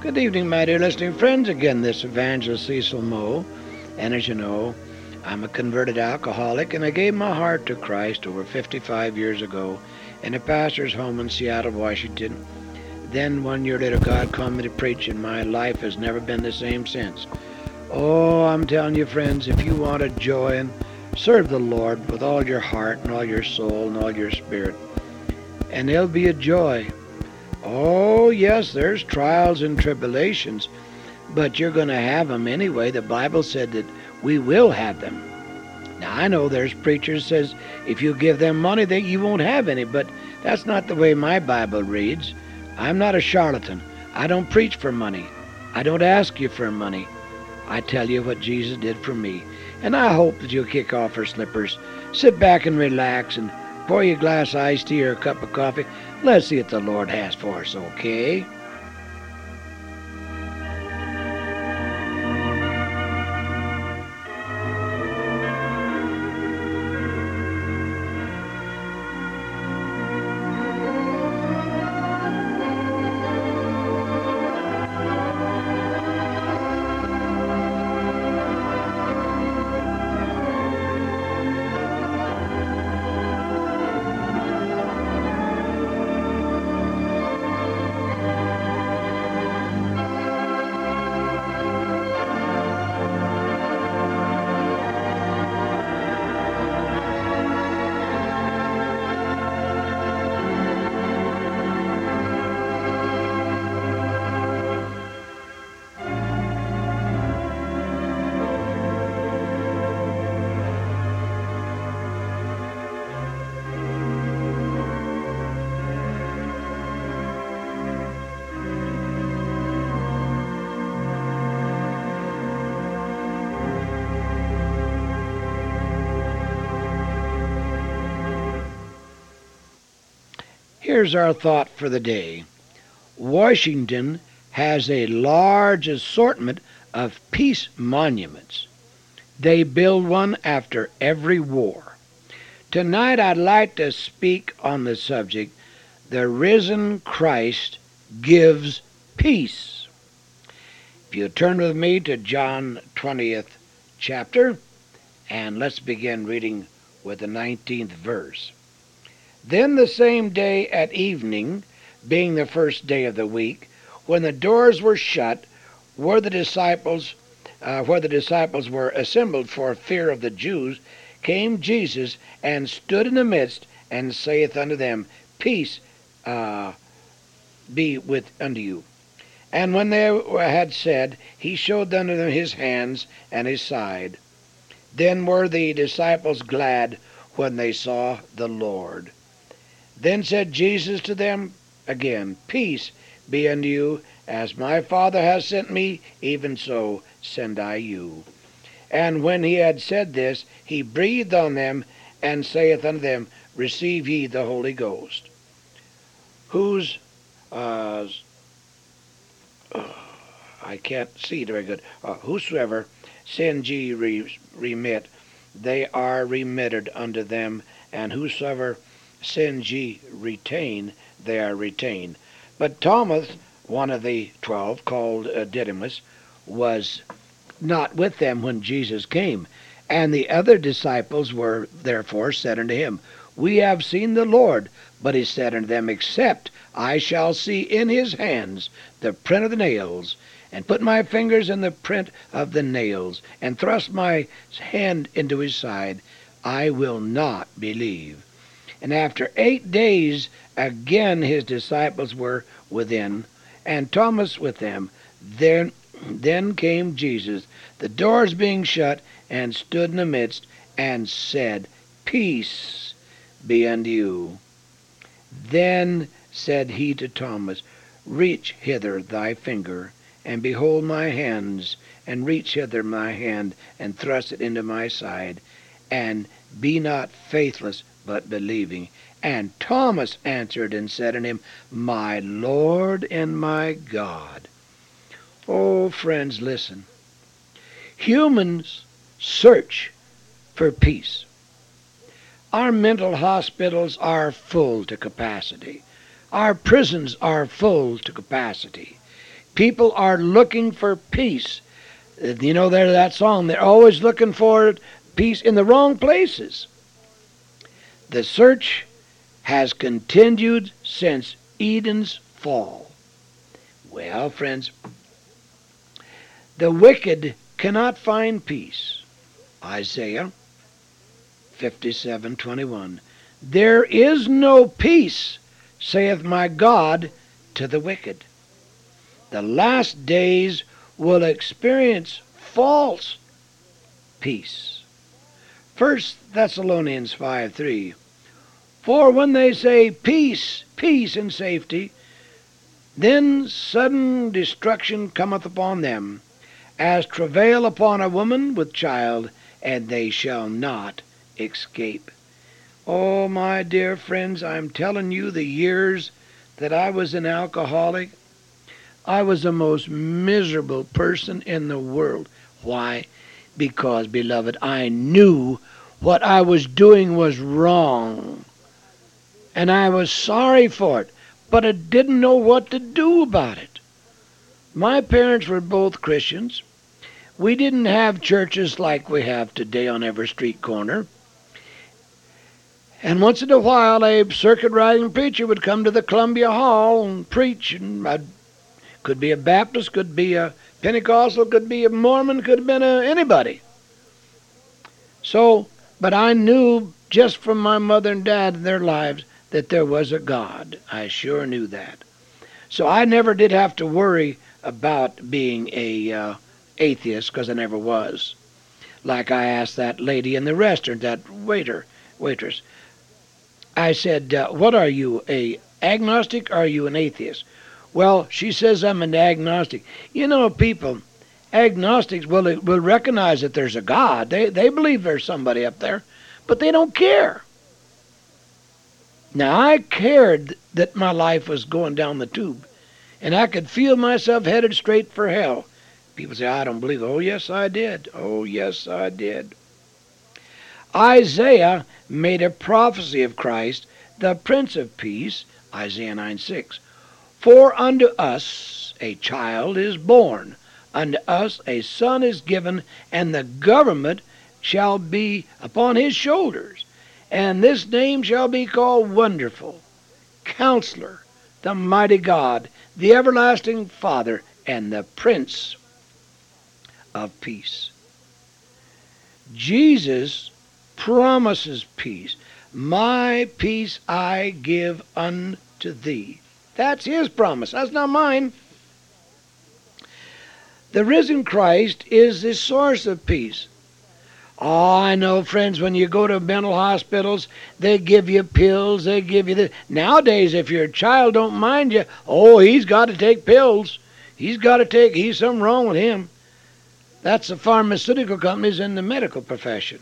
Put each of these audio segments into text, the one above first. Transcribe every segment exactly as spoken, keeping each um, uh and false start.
Good evening, my dear listening friends. Again, this evangelist Cecil Moe. And as you know, I'm a converted alcoholic, and I gave my heart to Christ over fifty-five years ago in a pastor's home in Seattle, Washington. Then one year later, God called me to preach, and my life has never been the same since. Oh, I'm telling you, friends, if you want to joy and serve the Lord with all your heart and all your soul and all your spirit, and there'll be a joy. Oh, yes, there's trials and tribulations, but you're going to have them anyway. The Bible said that we will have them. Now, I know there's preachers says if you give them money, that you won't have any, but that's not the way my Bible reads. I'm not a charlatan. I don't preach for money. I don't ask you for money. I tell you what Jesus did for me. And I hope that you'll kick off your slippers, sit back and relax, and pour you a glass of iced tea or a cup of coffee. Let's see what the Lord has for us, okay? Here's our thought for the day. Washington has a large assortment of peace monuments. They build one after every war. Tonight I'd like to speak on the subject, the risen Christ gives peace. If you turn with me to John twentieth chapter, and let's begin reading with the nineteenth verse. Then the same day at evening, being the first day of the week, when the doors were shut, where the disciples, uh, where the disciples were assembled for fear of the Jews, came Jesus and stood in the midst, and saith unto them, Peace uh, be with unto you. And when they had said, he showed unto them his hands and his side. Then were the disciples glad when they saw the Lord. Then said Jesus to them again, Peace be unto you, as my Father has sent me, even so send I you. And when he had said this, he breathed on them, and saith unto them, Receive ye the Holy Ghost. Whose, uh, uh, I can't see it very good, uh, whosoever sins ye re- remit, they are remitted unto them, and whosoever sins ye retain, they are retained. But Thomas, one of the twelve, called uh, Didymus, was not with them when Jesus came. And the other disciples were therefore said unto him, We have seen the Lord. But he said unto them, Except I shall see in his hands the print of the nails, and put my fingers in the print of the nails, and thrust my hand into his side, I will not believe. And after eight days again his disciples were within, and Thomas with them. Then, then came Jesus, the doors being shut, and stood in the midst, and said, Peace be unto you. Then said he to Thomas, Reach hither thy finger, and behold my hands, and reach hither my hand, and thrust it into my side, and be not faithless, but believing. And Thomas answered and said unto him, My Lord and my God. Oh, friends, listen. Humans search for peace. Our mental hospitals are full to capacity. Our prisons are full to capacity. People are looking for peace. You know, there's that song. They're always looking for peace in the wrong places. The search has continued since Eden's fall. Well, friends, the wicked cannot find peace. Isaiah fifty-seven twenty-one. There is no peace, saith my God, to the wicked. The last days will experience false peace. First Thessalonians five three. For when they say peace, peace and safety, then sudden destruction cometh upon them, as travail upon a woman with child, and they shall not escape. Oh, my dear friends, I'm telling you, the years that I was an alcoholic, I was the most miserable person in the world. Why? Because, beloved, I knew what I was doing was wrong. And I was sorry for it, but I didn't know what to do about it. My parents were both Christians. We didn't have churches like we have today on every street corner. And once in a while, a circuit-riding preacher would come to the Columbia Hall and preach. And I'd, could be a Baptist, could be a Pentecostal, could be a Mormon, could have been a, anybody. So, but I knew just from my mother and dad in their lives that there was a God. I sure knew that. So I never did have to worry about being a uh, atheist, because I never was. Like I asked that lady in the restaurant, that waiter, waitress. I said, uh, what are you, a agnostic or are you an atheist? Well, she says I'm an agnostic. You know, people, agnostics will, will recognize that there's a God. They, they believe there's somebody up there, but they don't care. Now, I cared that my life was going down the tube, and I could feel myself headed straight for hell. People say, I don't believe it. Oh, yes, I did. Oh, yes, I did. Isaiah made a prophecy of Christ, the Prince of Peace, Isaiah nine six. For unto us a child is born, unto us a son is given, and the government shall be upon his shoulders. And this name shall be called Wonderful, Counselor, the Mighty God, the Everlasting Father, and the Prince of Peace. Jesus promises peace. My peace I give unto thee. That's his promise. That's not mine. The risen Christ is the source of peace. Oh, I know, friends, when you go to mental hospitals, they give you pills, they give you this. Nowadays, if your child don't mind you, oh, he's got to take pills. He's got to take, he's something wrong with him. That's the pharmaceutical companies and the medical profession.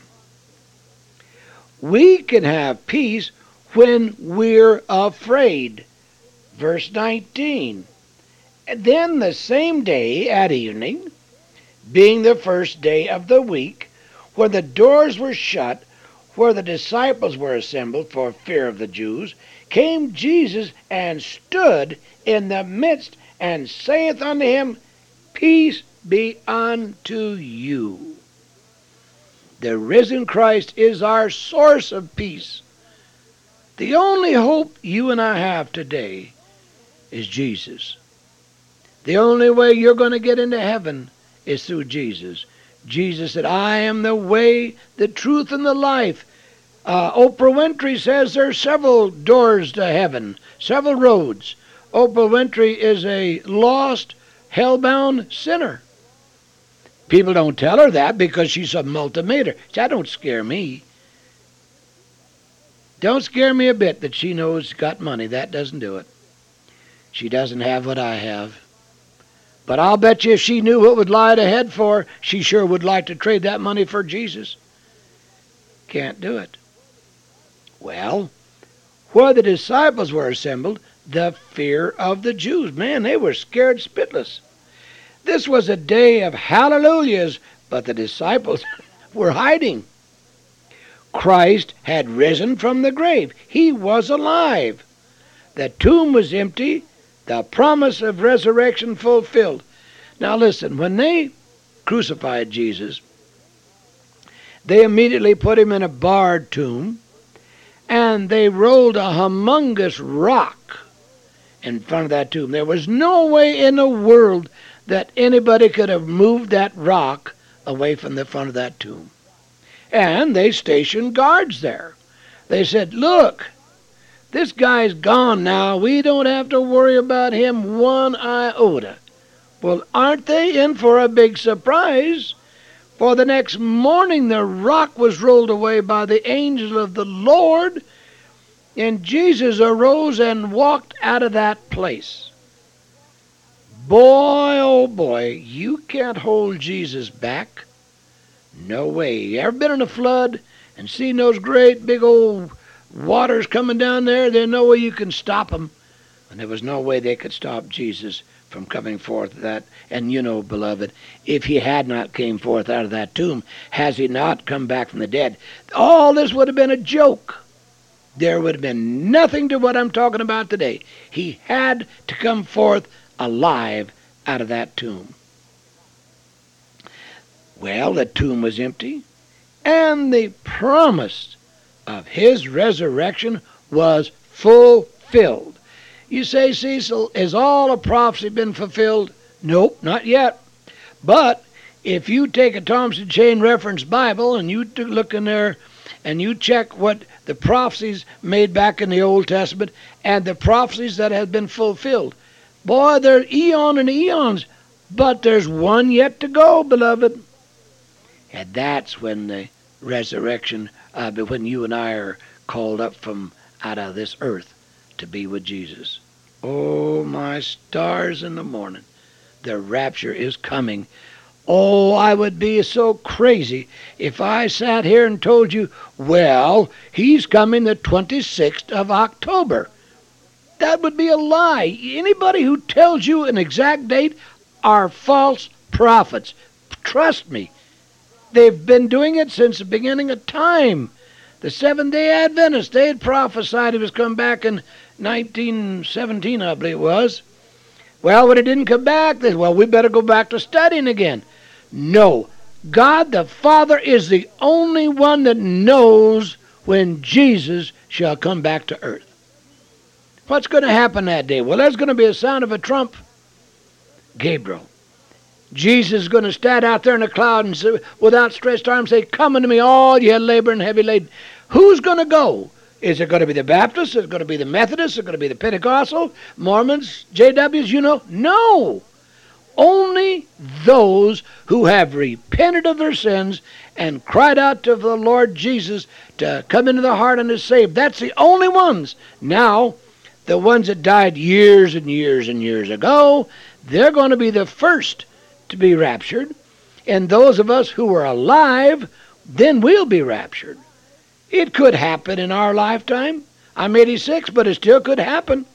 We can have peace when we're afraid. Verse nineteen. And then the same day at evening, being the first day of the week, where the doors were shut, where the disciples were assembled for fear of the Jews, came Jesus and stood in the midst, and saith unto him, Peace be unto you. The risen Christ is our source of peace. The only hope you and I have today is Jesus. The only way you're going to get into heaven is through Jesus. Jesus said, I am the way, the truth, and the life. Uh, Oprah Winfrey says there are several doors to heaven, several roads. Oprah Winfrey is a lost, hell-bound sinner. People don't tell her that because she's a multimillionaire. That don't scare me. Don't scare me a bit that she knows got money. That doesn't do it. She doesn't have what I have. But I'll bet you if she knew what would lie ahead for her, she sure would like to trade that money for Jesus. Can't do it. Well, where the disciples were assembled, the fear of the Jews. Man, they were scared spitless. This was a day of hallelujahs, but the disciples were hiding. Christ had risen from the grave. He was alive. The tomb was empty. The promise of resurrection fulfilled. Now listen, when they crucified Jesus, they immediately put him in a barred tomb, and they rolled a humongous rock in front of that tomb. There was no way in the world that anybody could have moved that rock away from the front of that tomb. And they stationed guards there. They said, look, this guy's gone now. We don't have to worry about him one iota. Well, aren't they in for a big surprise? For the next morning the rock was rolled away by the angel of the Lord, and Jesus arose and walked out of that place. Boy, oh boy, you can't hold Jesus back. No way. You ever been in a flood and seen those great big old waters coming down there? There's no way you can stop them. And there was no way they could stop Jesus from coming forth of that. And you know, beloved, if he had not came forth out of that tomb, has he not come back from the dead, all this would have been a joke. There would have been nothing to what I'm talking about today. He had to come forth alive out of that tomb. Well, the tomb was empty, and the promise of his resurrection was fulfilled. You say, Cecil, has all the prophecy been fulfilled? Nope, not yet. But if you take a Thompson Chain Reference Bible and you look in there and you check what the prophecies made back in the Old Testament and the prophecies that have been fulfilled, boy, they're eon and eons. But there's one yet to go, beloved. And that's when the resurrection, uh, when you and I are called up from out of this earth to be with Jesus. Oh, my stars in the morning. The rapture is coming. Oh, I would be so crazy if I sat here and told you, well, he's coming the twenty-sixth of October. That would be a lie. Anybody who tells you an exact date are false prophets. Trust me. They've been doing it since the beginning of time. The Seventh-day Adventists, they had prophesied he was coming back in nineteen seventeen, I believe it was. Well, when it didn't come back, they said, well, we better go back to studying again. No. God the Father is the only one that knows when Jesus shall come back to earth. What's going to happen that day? Well, there's going to be a sound of a trump. Gabriel. Jesus is going to stand out there in a cloud and say, with outstretched arms say, come unto me, all ye labor and heavy laden. Who's going to go? Is it going to be the Baptists? Is it going to be the Methodists? Is it going to be the Pentecostal? Mormons? J Ws? You know? No. Only those who have repented of their sins and cried out to the Lord Jesus to come into the heart and to save. That's the only ones. Now, the ones that died years and years and years ago, they're going to be the first to be raptured. And those of us who are alive, then we'll be raptured. It could happen in our lifetime. I'm eighty-six, but it still could happen.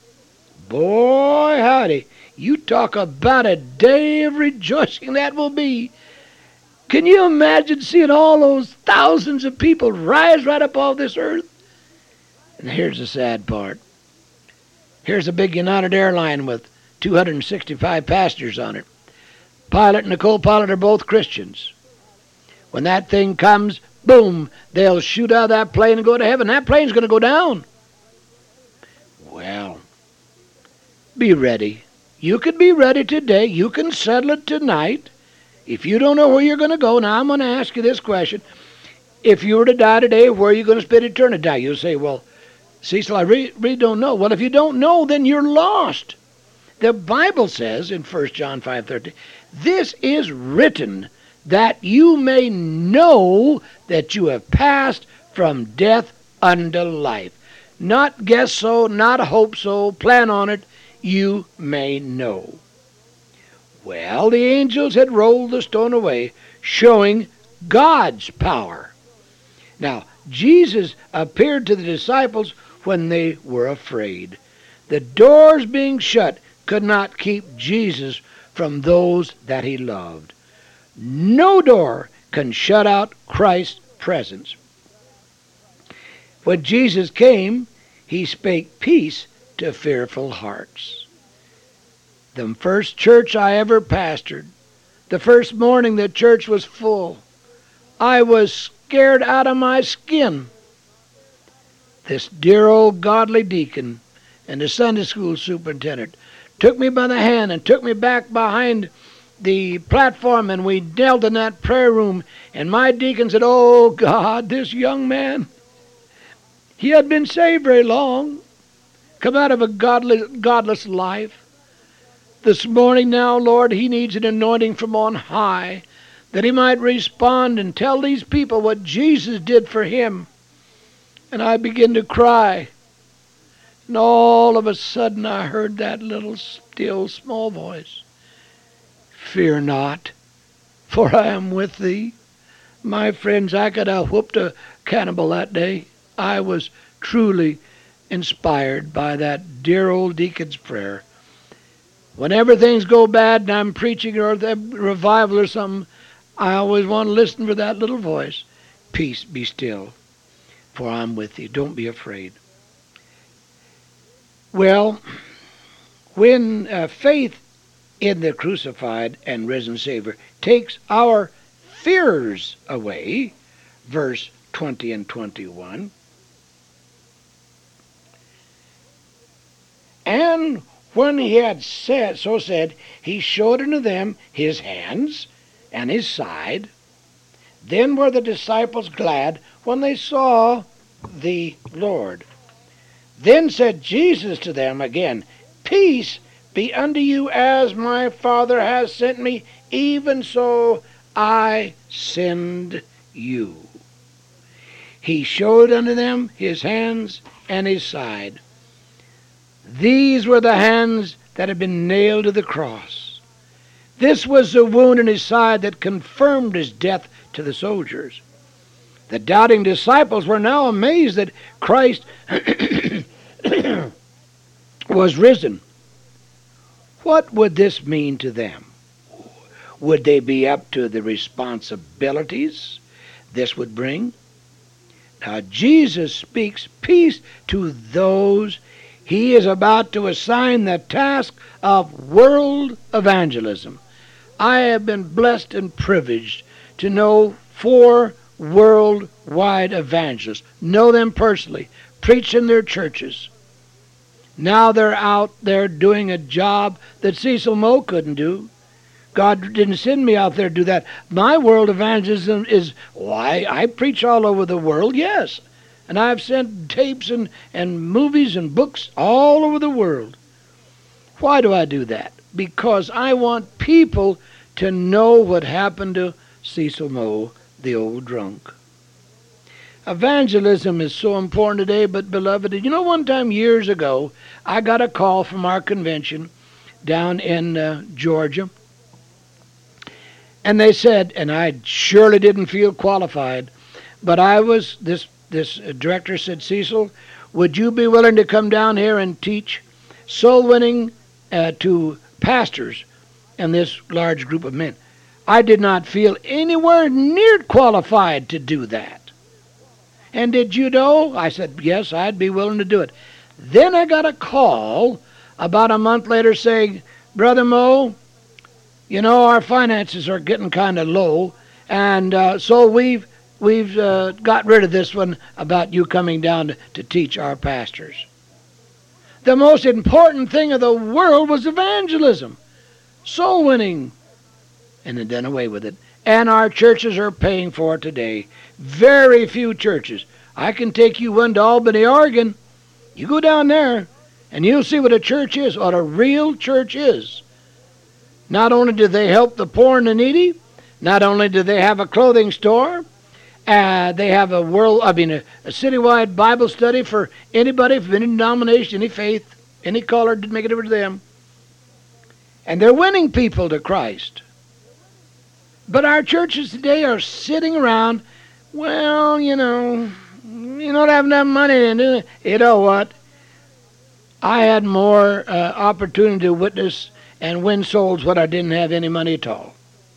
Boy, howdy. You talk about a day of rejoicing that will be. Can you imagine seeing all those thousands of people rise right up off this earth? And here's the sad part. Here's a big United airline with two hundred sixty-five passengers on it. Pilot and the co-pilot are both Christians. When that thing comes, boom, they'll shoot out of that plane and go to heaven. That plane's going to go down. Well, be ready. You could be ready today. You can settle it tonight. If you don't know where you're going to go, now I'm going to ask you this question. If you were to die today, where are you going to spend eternity? Die? You'll say, well, Cecil, I really, really don't know. Well, if you don't know, then you're lost. The Bible says in First John five thirteen, this is written that you may know that you have passed from death unto life. Not guess so, not hope so, plan on it, you may know. Well, the angels had rolled the stone away, showing God's power. Now, Jesus appeared to the disciples when they were afraid. The doors being shut could not keep Jesus from those that he loved. No door can shut out Christ's presence. When Jesus came, he spake peace to fearful hearts. The first church I ever pastored, the first morning the church was full, I was scared out of my skin. This dear old godly deacon and the Sunday school superintendent took me by the hand and took me back behind the platform, and we knelt in that prayer room, and my deacon said, "Oh God, this young man, he had been saved very long, come out of a godless, godless life. This morning now, Lord, he needs an anointing from on high, that he might respond and tell these people what Jesus did for him." And I began to cry. And all of a sudden I heard that little still small voice. "Fear not, for I am with thee." My friends, I could have whooped a cannibal that day. I was truly inspired by that dear old deacon's prayer. Whenever things go bad and I'm preaching or the revival or something, I always want to listen for that little voice. "Peace, be still, for I'm with you. Don't be afraid." Well, when uh, faith in the crucified and risen Savior takes our fears away, verse twenty and twenty-one, and when he had said so said, he showed unto them his hands and his side. Then were the disciples glad when they saw the Lord. Then said Jesus to them again, "Peace be unto you, as my Father has sent me, even so I send you." He showed unto them his hands and his side. These were the hands that had been nailed to the cross. This was the wound in his side that confirmed his death to the soldiers. The doubting disciples were now amazed that Christ was risen. What would this mean to them? Would they be up to the responsibilities this would bring? Now Jesus speaks peace to those he is about to assign the task of world evangelism. I have been blessed and privileged to know four worldwide evangelists, know them personally, preach in their churches. Now they're out there doing a job that Cecil Moe couldn't do. God didn't send me out there to do that. My world evangelism is, why, I preach all over the world, yes. And I've sent tapes and, and movies and books all over the world. Why do I do that? Because I want people to know what happened to Cecil Moe, the old drunk. Evangelism is so important today, but beloved, you know, one time years ago, I got a call from our convention down in uh, Georgia. And they said, and I surely didn't feel qualified, but I was, this, this director said, "Cecil, would you be willing to come down here and teach soul winning uh, to pastors and this large group of men?" I did not feel anywhere near qualified to do that. "And did you know?" I said, "Yes, I'd be willing to do it." Then I got a call about a month later saying, "Brother Moe, you know, our finances are getting kind of low, and uh, so we've we've uh, got rid of this one about you coming down to, to teach our pastors." The most important thing of the world was evangelism, soul winning, and then done away with it. And our churches are paying for it today. Very few churches. I can take you one to Albany, Oregon. You go down there, and you'll see what a church is, what a real church is. Not only do they help the poor and the needy, not only do they have a clothing store, uh, they have a world, I mean, a, a citywide Bible study for anybody from any denomination, any faith, any color, didn't make it over to them. And they're winning people to Christ. But our churches today are sitting around, well, you know, you don't have enough money to do it. You know what? I had more uh, opportunity to witness and win souls when I didn't have any money at all.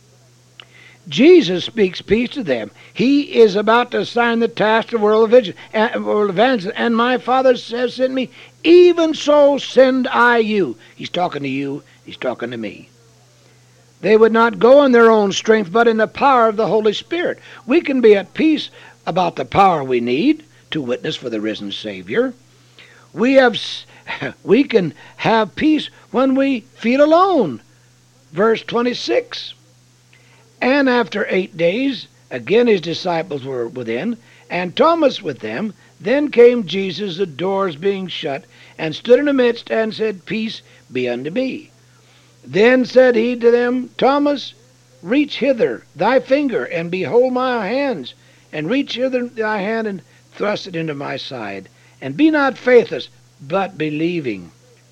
Jesus speaks peace to them. He is about to assign the task of world evangelism. And my Father has sent me, even so send I you. He's talking to you He's talking to me. They would not go in their own strength, but in the power of the Holy Spirit. We can be at peace about the power we need to witness for the risen Savior. We have, we can have peace when we feel alone. Verse twenty-six. And after eight days, again his disciples were within, and Thomas with them. Then came Jesus, the doors being shut, and stood in the midst, and said, Peace be unto me. Then said he to them, Thomas, reach hither thy finger, and behold my hands, and reach hither thy hand, and thrust it into my side, and be not faithless, but believing.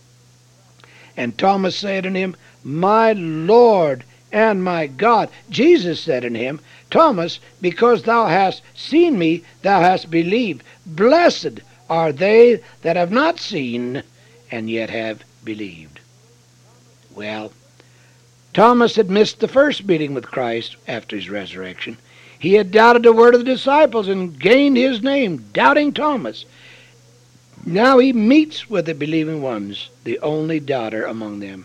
And Thomas said unto him, My Lord and my God. Jesus said unto him, Thomas, because thou hast seen me, thou hast believed. Blessed are they that have not seen, and yet have believed. Well, Thomas had missed the first meeting with Christ after his resurrection. He had doubted the word of the disciples and gained his name, Doubting Thomas. Now he meets with the believing ones, the only doubter among them.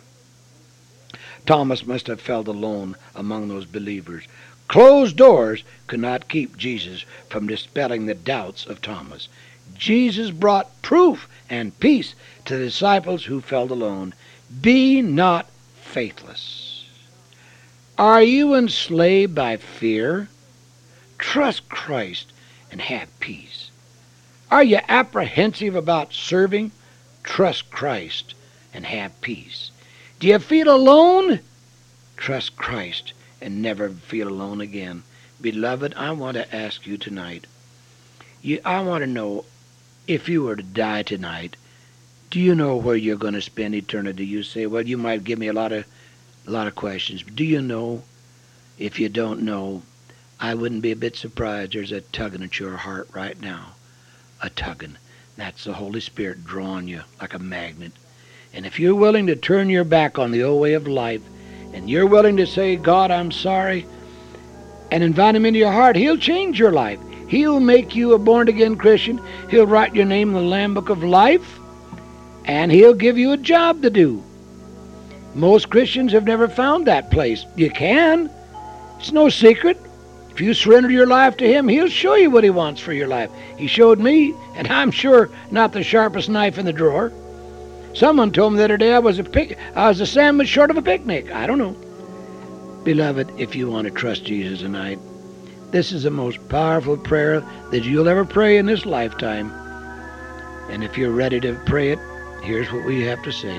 Thomas must have felt alone among those believers. Closed doors could not keep Jesus from dispelling the doubts of Thomas. Jesus brought proof and peace to the disciples who felt alone. Be not faithless. Are you enslaved by fear? Trust Christ and have peace. Are you apprehensive about serving? Trust Christ and have peace. Do you feel alone? Trust Christ and never feel alone again. Beloved, I want to ask you tonight. You, I want to know, if you were to die tonight, do you know where you're going to spend eternity? You say, well, you might give me a lot of, a lot of questions. But do you know? If you don't know, I wouldn't be a bit surprised. There's a tugging at your heart right now. A tugging. That's the Holy Spirit drawing you like a magnet. And if you're willing to turn your back on the old way of life, and you're willing to say, God, I'm sorry, and invite him into your heart, he'll change your life. He'll make you a born-again Christian. He'll write your name in the Lamb Book of Life, and he'll give you a job to do. Most Christians have never found that place. You can. It's no secret. If you surrender your life to him, he'll show you what he wants for your life. He showed me, and I'm sure not the sharpest knife in the drawer. Someone told me the other day I was a pic- I was a sandwich short of a picnic. I don't know. Beloved, if you want to trust Jesus tonight, this is the most powerful prayer that you'll ever pray in this lifetime. And if you're ready to pray it, here's what we have to say.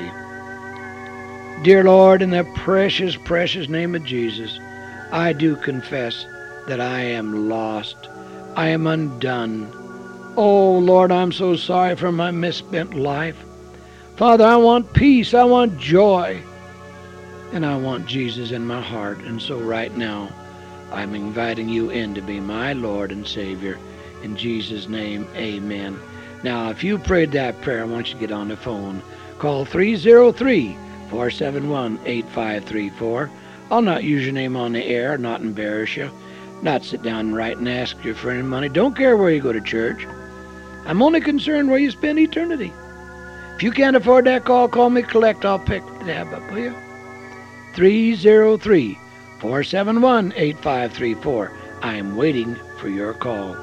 Dear Lord, in the precious, precious name of Jesus, I do confess that I am lost. I am undone. Oh, Lord, I'm so sorry for my misspent life. Father, I want peace, I want joy, and I want Jesus in my heart. And so right now, I'm inviting you in to be my Lord and Savior. In Jesus' name, amen. Now, if you prayed that prayer, I want you to get on the phone. Call three oh three, four seven one, eight five three four. I'll not use your name on the air, not embarrass you, not sit down and write and ask you for any money. Don't care where you go to church. I'm only concerned where you spend eternity. If you can't afford that call, call me collect. I'll pick the tab up, will you? three oh three, four seven one, eight five three four. I am waiting for your call.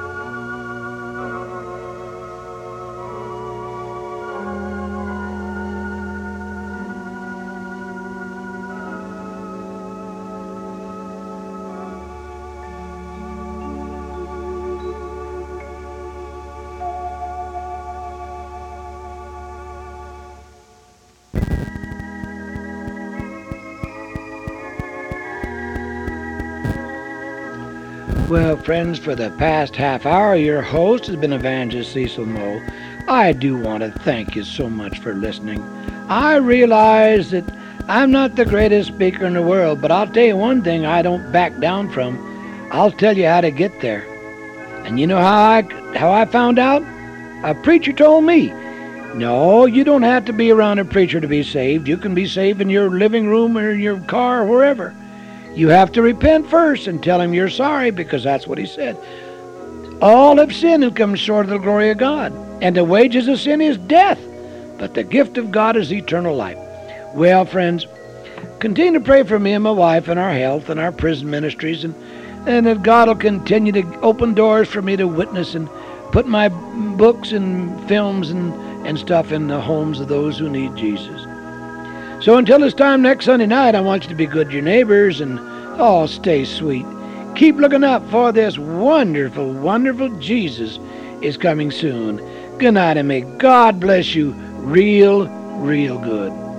Well, friends, for the past half hour, your host has been Evangelist Cecil Moe. I do want to thank you so much for listening. I realize that I'm not the greatest speaker in the world, but I'll tell you one thing I don't back down from. I'll tell you how to get there. And you know how I, how I found out? A preacher told me. No, you don't have to be around a preacher to be saved. You can be saved in your living room or in your car or wherever. You have to repent first and tell him you're sorry, because that's what he said. All have sinned and come short of the glory of God. And the wages of sin is death, but the gift of God is eternal life. Well, friends, continue to pray for me and my wife and our health and our prison ministries, and, and that God will continue to open doors for me to witness and put my books and films and, and stuff in the homes of those who need Jesus. So until this time next Sunday night, I want you to be good to your neighbors and all stay sweet. Keep looking up, for this wonderful, wonderful Jesus is coming soon. Good night, and may God bless you real, real good.